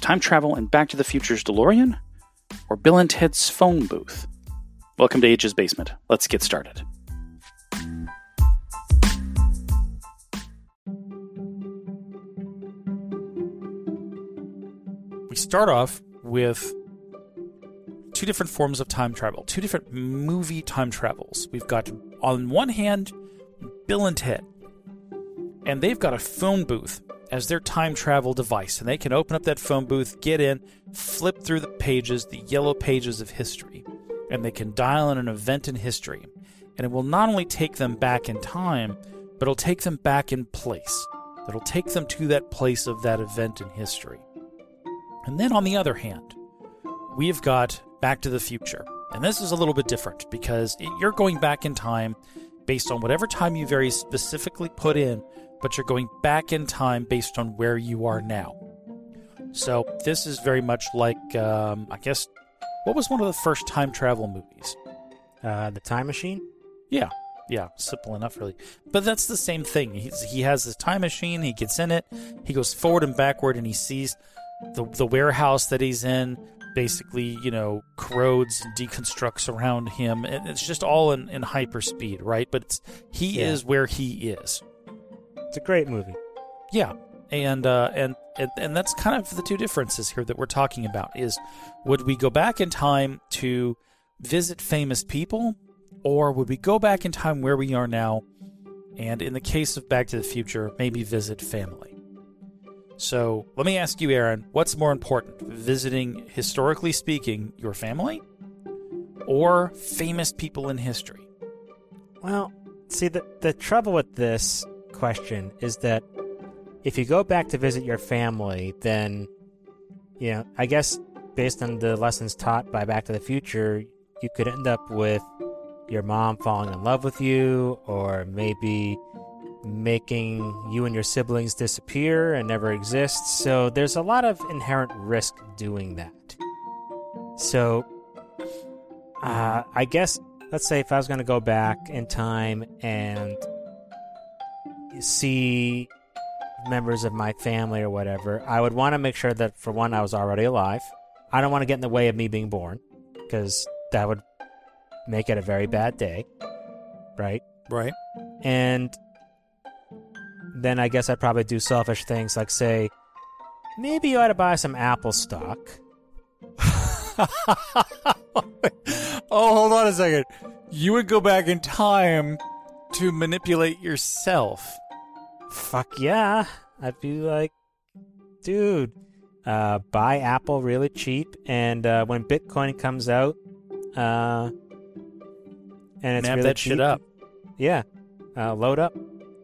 time travel in Back to the Future's DeLorean? Or Bill and Ted's phone booth? Welcome to H's Basement. Let's get started. We start off with two different forms of time travel, two different movie time travels. We've got, on one hand, Bill and Ted. And they've got a phone booth as their time travel device. And they can open up that phone booth, get in, flip through the pages, the yellow pages of history. And they can dial in an event in history. And it will not only take them back in time, but it'll take them back in place. It'll take them to that place of that event in history. And then on the other hand, we've got Back to the Future. And this is a little bit different because you're going back in time based on whatever time you very specifically put in, but you're going back in time based on where you are now. So this is very much like, I guess, what was one of the first time travel movies? The Time Machine? Yeah, simple enough, really. But that's the same thing. He has this time machine, he gets in it, he goes forward and backward, and he sees the warehouse that he's in basically, corrodes and deconstructs around him. And it's just all in hyper speed, right? But he is where he is. It's a great movie. Yeah. And that's kind of the two differences here that we're talking about is, would we go back in time to visit famous people, or would we go back in time where we are now, and in the case of Back to the Future, maybe visit family? So let me ask you, Aaron, what's more important, visiting, historically speaking, your family or famous people in history? Well, see, the trouble with this question is that if you go back to visit your family, then, I guess based on the lessons taught by Back to the Future, you could end up with your mom falling in love with you, or maybe making you and your siblings disappear and never exist. So there's a lot of inherent risk doing that. So I guess, let's say if I was going to go back in time and see members of my family or whatever, I would want to make sure that, for one, I was already alive. I don't want to get in the way of me being born, because that would make it a very bad day, right? Right. And then I guess I'd probably do selfish things like say, maybe you ought to buy some Apple stock. Oh, hold on a second. You would go back in time to manipulate yourself. Fuck yeah. I'd be like, dude, buy Apple really cheap, and when Bitcoin comes out, and it's Map really that cheap, shit up. Yeah. Load up.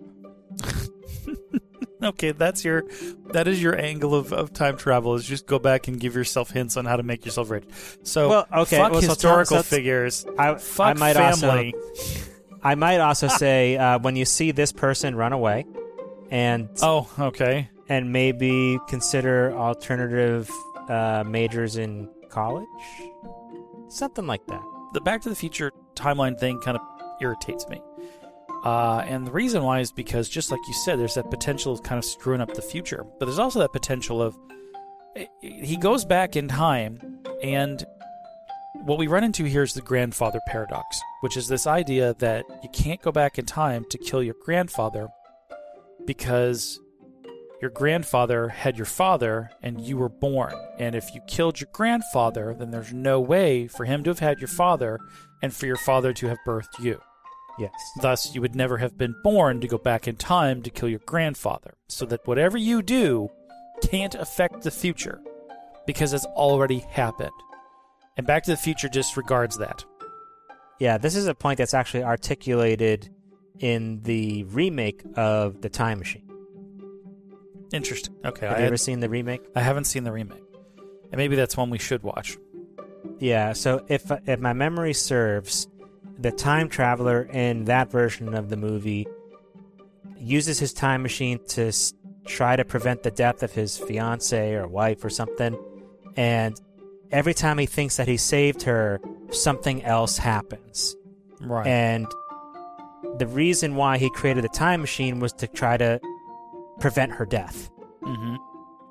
Okay, that is your angle of time travel, is just go back and give yourself hints on how to make yourself rich. So, fuck historical figures. Fuck family. I might also say, when you see this person run away, and and maybe consider alternative majors in college, something like that. The Back to the Future timeline thing kind of irritates me. And the reason why is because, just like you said, there's that potential of kind of screwing up the future. But there's also that potential of, he goes back in time, and what we run into here is the grandfather paradox, which is this idea that you can't go back in time to kill your grandfather because your grandfather had your father and you were born. And if you killed your grandfather, then there's no way for him to have had your father and for your father to have birthed you. Yes. Thus, you would never have been born to go back in time to kill your grandfather. So that whatever you do can't affect the future because it's already happened. And Back to the Future disregards that. Yeah, this is a point that's actually articulated in the remake of The Time Machine. Interesting. Okay. Have you ever seen the remake? I haven't seen the remake. And maybe that's one we should watch. Yeah, so if my memory serves, the time traveler in that version of the movie uses his time machine to try to prevent the death of his fiancée or wife or something, and every time he thinks that he saved her, something else happens. Right. And the reason why he created the time machine was to try to prevent her death. Mm-hmm.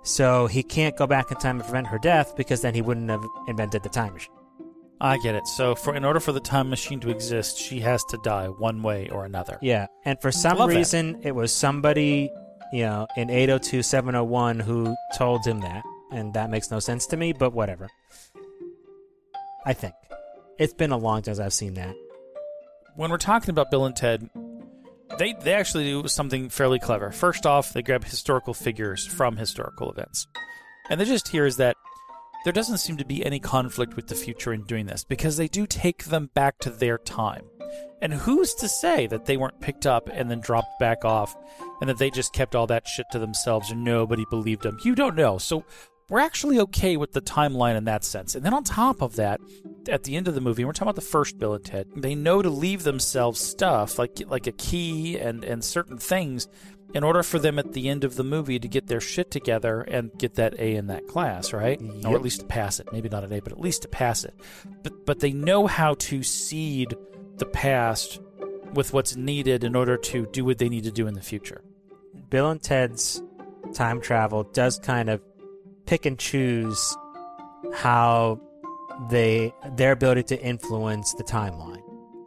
So he can't go back in time and prevent her death because then he wouldn't have invented the time machine. I get it. So in order for the time machine to exist, she has to die one way or another. Yeah, and for some reason, it was somebody, in 802-701 who told him that, and that makes no sense to me, but whatever. I think. It's been a long time since I've seen that. When we're talking about Bill and Ted, they actually do something fairly clever. First off, they grab historical figures from historical events. And the gist here is that there doesn't seem to be any conflict with the future in doing this, because they do take them back to their time. And who's to say that they weren't picked up and then dropped back off, and that they just kept all that shit to themselves and nobody believed them? You don't know. So we're actually okay with the timeline in that sense. And then on top of that, at the end of the movie, we're talking about the first Bill and Ted, they know to leave themselves stuff like a key and certain things in order for them at the end of the movie to get their shit together and get that A in that class, right? Yep. Or at least to pass it. Maybe not an A, but at least to pass it. But they know how to seed the past with what's needed in order to do what they need to do in the future. Bill and Ted's time travel does kind of pick and choose how their ability to influence the timeline.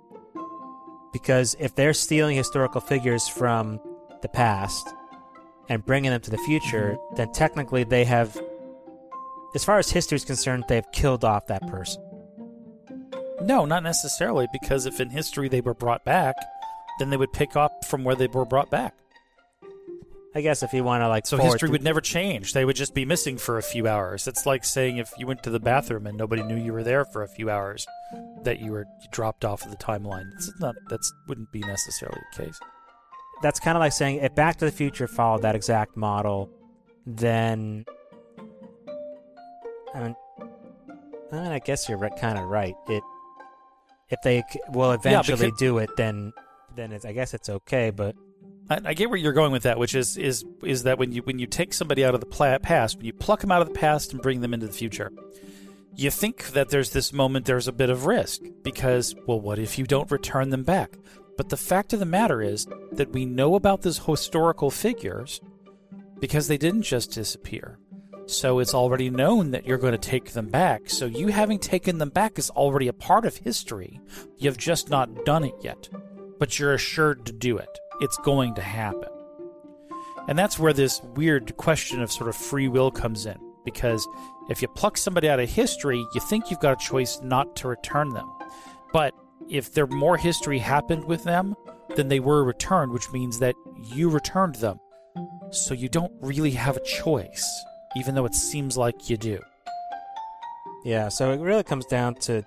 Because if they're stealing historical figures from the past and bringing them to the future, then technically they have, as far as history is concerned, they've killed off that person. No, not necessarily, because if in history they were brought back, then they would pick up from where they were brought back. I guess if you want to So history would never change. They would just be missing for a few hours. It's like saying if you went to the bathroom and nobody knew you were there for a few hours, that you dropped off of the timeline. That wouldn't be necessarily the case. That's kind of like saying if Back to the Future followed that exact model, then I guess you're kind of right. If they will eventually do it, then I guess it's okay. But I get where you're going with that, which is that when you take somebody out of the past, when you pluck them out of the past and bring them into the future, you think that there's a bit of risk because, well, what if you don't return them back? But the fact of the matter is that we know about these historical figures because they didn't just disappear. So it's already known that you're going to take them back. So you having taken them back is already a part of history. You've just not done it yet. But you're assured to do it. It's going to happen. And that's where this weird question of sort of free will comes in. Because if you pluck somebody out of history, you think you've got a choice not to return them. But if more history happened with them than they were returned, which means that you returned them. So you don't really have a choice, even though it seems like you do. Yeah, so it really comes down to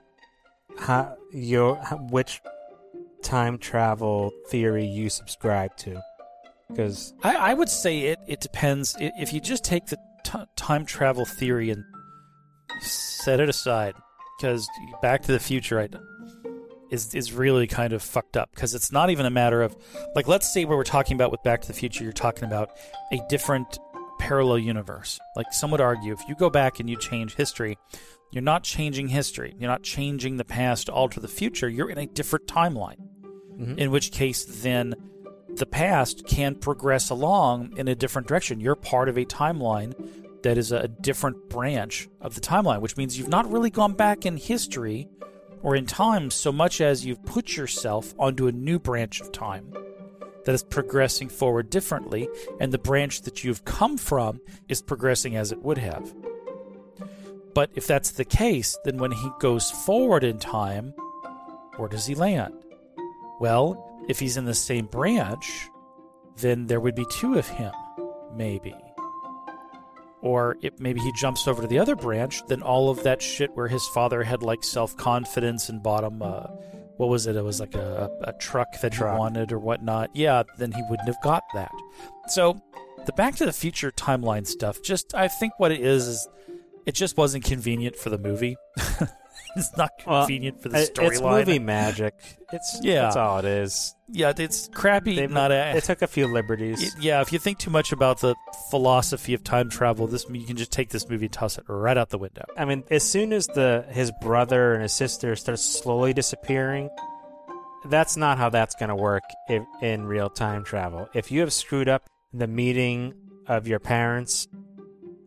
which time travel theory you subscribe to. Because I would say it depends. If you just take the time travel theory and set it aside, because Back to the Future is really kind of fucked up, because it's not even a matter of, like, let's say what we're talking about with Back to the Future, you're talking about a different parallel universe. Like, some would argue, if you go back and you change history, you're not changing history. You're not changing the past to alter the future. You're in a different timeline. Mm-hmm. In which case, then, the past can progress along in a different direction. You're part of a timeline that is a different branch of the timeline, which means you've not really gone back in history or in time so much as you've put yourself onto a new branch of time that is progressing forward differently, and the branch that you've come from is progressing as it would have. But if that's the case, then when he goes forward in time, where does he land? Well, if he's in the same branch, then there would be two of him, maybe. Or if maybe he jumps over to the other branch, then all of that shit where his father had, like, self-confidence and bought him, what was it? It was like a truck that he wanted or whatnot. Yeah, then he wouldn't have got that. So the Back to the Future timeline stuff, I think what it is it just wasn't convenient for the movie. It's not convenient for the storyline. It's movie magic. That's all it is. Yeah, it's crappy. They took a few liberties. Yeah, if you think too much about the philosophy of time travel, you can just take this movie and toss it right out the window. I mean, as soon as his brother and his sister start slowly disappearing, that's not how that's going to work in real time travel. If you have screwed up the meeting of your parents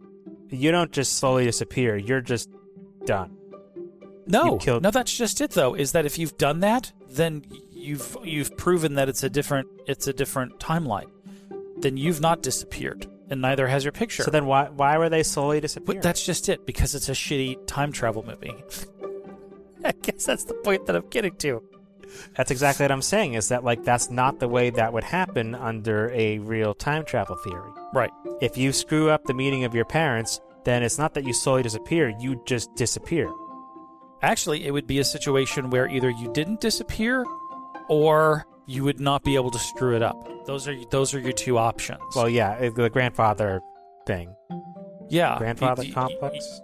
you don't just slowly disappear. You're just done. No, that's just it though. Is that if you've done that, then you've proven that it's a different timeline. Then you've not disappeared, and neither has your picture. So then why were they slowly disappearing? But that's just it, because it's a shitty time travel movie. I guess that's the point that I'm getting to. That's exactly what I'm saying, is that that's not the way that would happen under a real time travel theory. Right. If you screw up the meeting of your parents, then it's not that you slowly disappear, you just disappear. Actually, it would be a situation where either you didn't disappear or you would not be able to screw it up. Those are your two options. Well, yeah, the grandfather thing. Yeah. Grandfather complex?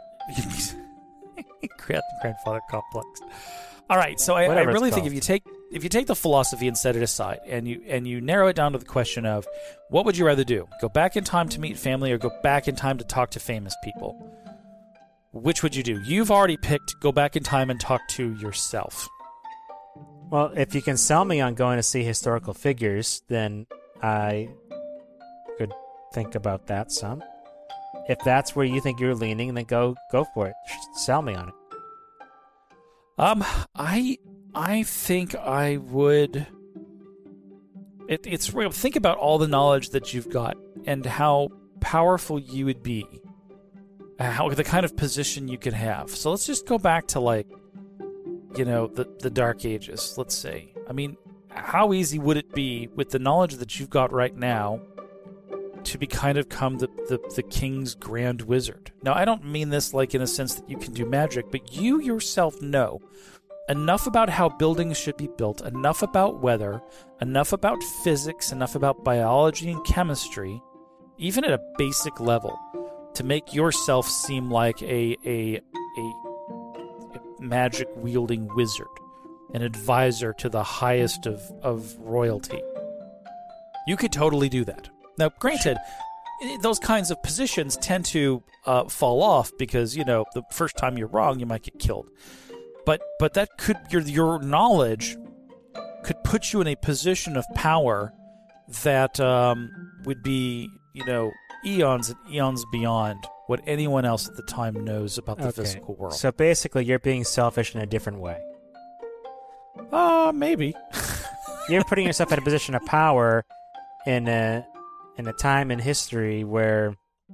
Grandfather complex. All right, so I really think if you take the philosophy and set it aside, and you narrow it down to the question of what would you rather do? Go back in time to meet family or go back in time to talk to famous people? Which would you do? You've already picked go back in time and talk to yourself. Well, if you can sell me on going to see historical figures, then I could think about that some. If that's where you think you're leaning, then go for it. Sell me on it. I think I would. It's real. Think about all the knowledge that you've got and how powerful you would be. How the kind of position you could have. So let's just go back to the Dark Ages. Let's say. I mean, how easy would it be with the knowledge that you've got right now to become the king's grand wizard? Now, I don't mean this in a sense that you can do magic, but you yourself know enough about how buildings should be built, enough about weather, enough about physics, enough about biology and chemistry, even at a basic level, to make yourself seem like a magic-wielding wizard, an advisor to the highest of royalty. You could totally do that. Now, granted, those kinds of positions tend to fall off because, the first time you're wrong, you might get killed. But that could your knowledge could put you in a position of power that would be, eons and eons beyond what anyone else at the time knows about the physical world. So basically, you're being selfish in a different way. Maybe. You're putting yourself in a position of power in a time in history where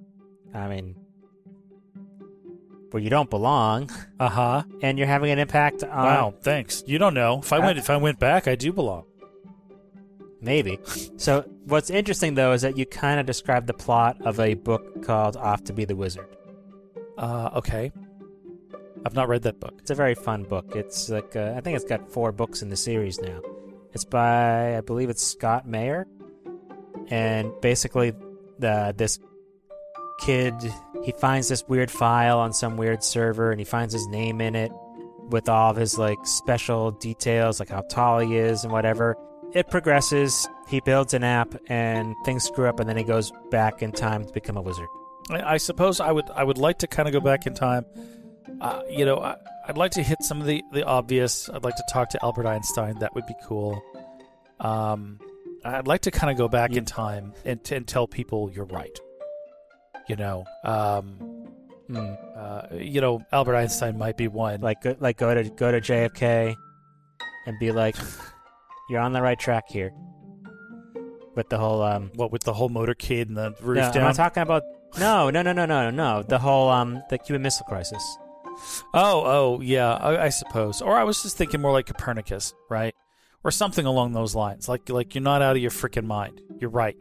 you don't belong. And you're having an impact on... Wow, thanks. You don't know. If I went back, I do belong. Maybe. So what's interesting, though, is that you kind of described the plot of a book called Off to Be the Wizard. Okay. I've not read that book. It's a very fun book. It's I think it's got 4 books in the series now. It's by, I believe it's Scott Mayer. And basically, this kid, he finds this weird file on some weird server, and he finds his name in it with all of his special details, like how tall he is and whatever. It progresses, he builds an app, and things screw up, and then he goes back in time to become a wizard. I suppose I would like to kind of go back in time. I'd like to hit some of the obvious. I'd like to talk to Albert Einstein. That would be cool. I'd like to kind of go back in time and tell people you're right. Albert Einstein might be one. Go to JFK and be like, you're on the right track here. With the whole with the whole motorcade and the roof down? I'm not talking about no. The whole the Cuban Missile Crisis. Oh, yeah, I suppose. Or I was just thinking more like Copernicus, right? Or something along those lines. Like you're not out of your freaking mind. You're right.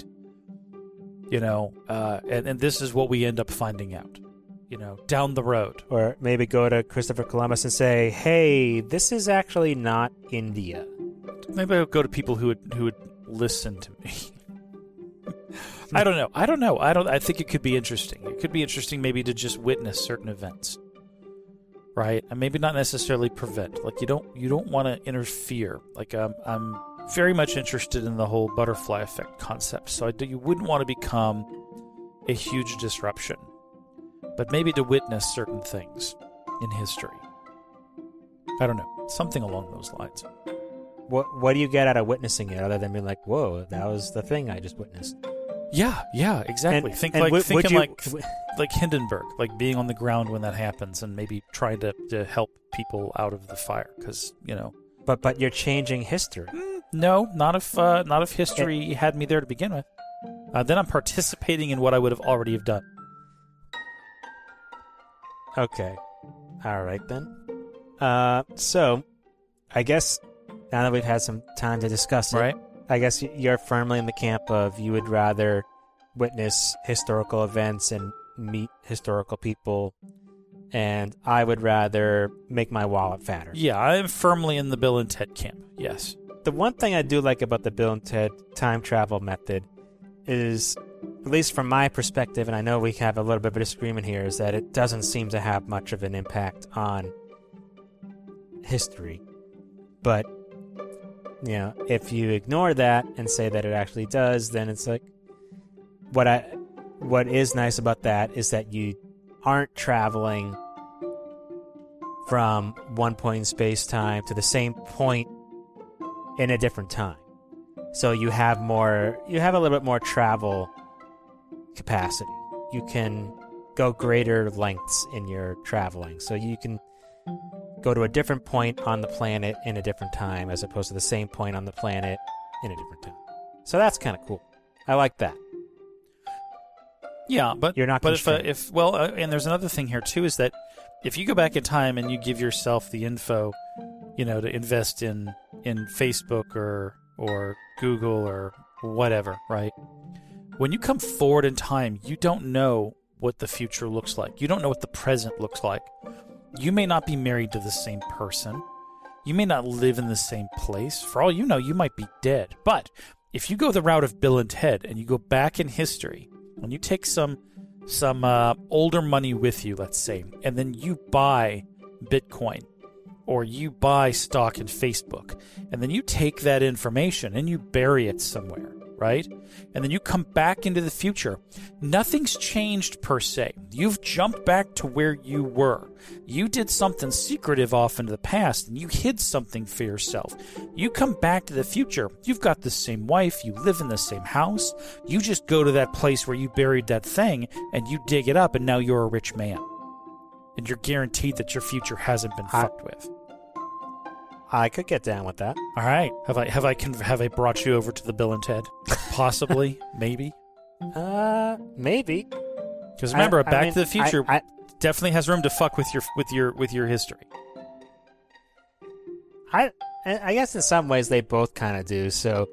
And this is what we end up finding out, down the road. Or maybe go to Christopher Columbus and say, hey, this is actually not India. Maybe I'll go to people who would listen to me. I don't know. I think it could be interesting. It could be interesting maybe to just witness certain events. Right? And maybe not necessarily prevent. You don't want to interfere. I'm very much interested in the whole butterfly effect concept. So you wouldn't want to become a huge disruption. But maybe to witness certain things in history. I don't know. Something along those lines. What do you get out of witnessing it other than being like, whoa, that was the thing I just witnessed? Yeah, exactly. like Hindenburg, like being on the ground when that happens, and maybe trying to help people out of the fire, because But you're changing history. No, not if history had me there to begin with. Then I'm participating in what I would have already have done. Okay. All right, then. So, I guess now that we've had some time to discuss it, Right. I guess you're firmly in the camp of you would rather witness historical events and meet historical people, and I would rather make my wallet fatter. Yeah, I am firmly in the Bill and Ted camp. Yes. The one thing I do like about the Bill and Ted time travel method is, at least from my perspective, and I know we have a little bit of a disagreement here, is that it doesn't seem to have much of an impact on history. But, if you ignore that and say that it actually does, then it's like, what is nice about that is that you aren't traveling from one point in space-time to the same point in a different time. So you have a little bit more travel capacity. You can go greater lengths in your traveling. So you can go to a different point on the planet in a different time as opposed to the same point on the planet in a different time. So that's kind of cool. I like that. Yeah, but You're not But constrained. and there's another thing here too, is that if you go back in time and you give yourself the info, to invest in Facebook or Google or whatever, right? When you come forward in time, you don't know what the future looks like. You don't know what the present looks like. You may not be married to the same person. You may not live in the same place. For all you know, you might be dead. But if you go the route of Bill and Ted and you go back in history and you take some older money with you, let's say, and then you buy Bitcoin or you buy stock in Facebook, and then you take that information and you bury it somewhere, right? And then you come back into the future. Nothing's changed per se. You've jumped back to where you were. You did something secretive off into the past and you hid something for yourself. You come back to the future. You've got the same wife. You live in the same house. You just go to that place where you buried that thing and you dig it up, and now you're a rich man. And you're guaranteed that your future hasn't been fucked with. I could get down with that. All right. Have I brought you over to the Bill and Ted? Possibly, maybe. Maybe. Because remember, Back to the Future I definitely has room to fuck with your history. I guess in some ways they both kind of do. So,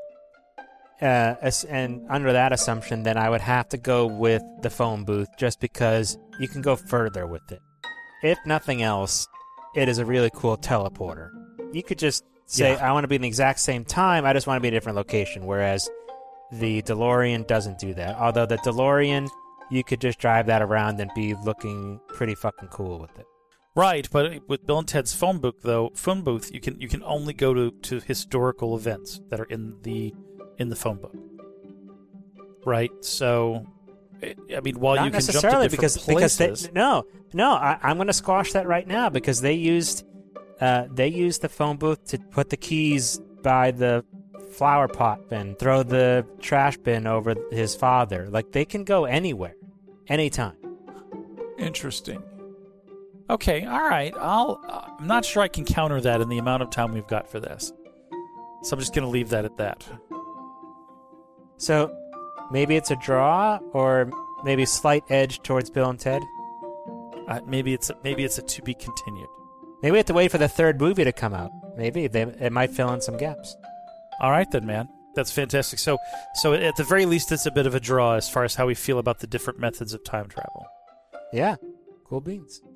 and under that assumption, then I would have to go with the phone booth just because you can go further with it. If nothing else, it is a really cool teleporter. You could just say, Yeah. I want to be in the exact same time, I just want to be in a different location, whereas the DeLorean doesn't do that. Although the DeLorean, you could just drive that around and be looking pretty fucking cool with it. Right, but with Bill and Ted's phone booth, you can only go to historical events that are in the phone book. Right? So, while Not you can jump to necessarily different because places, I'm going to squash that right now because they used the phone booth to put the keys by the flower pot and throw the trash bin over his father. Like, they can go anywhere, anytime. Interesting. Okay, all right. I'm not sure I can counter that in the amount of time we've got for this. So I'm just going to leave that at that. So maybe it's a draw, or maybe a slight edge towards Bill and Ted. Maybe it's a to be continued. Maybe we have to wait for the third movie to come out. Maybe it might fill in some gaps. All right then, man. That's fantastic. So at the very least, it's a bit of a draw as far as how we feel about the different methods of time travel. Yeah, cool beans.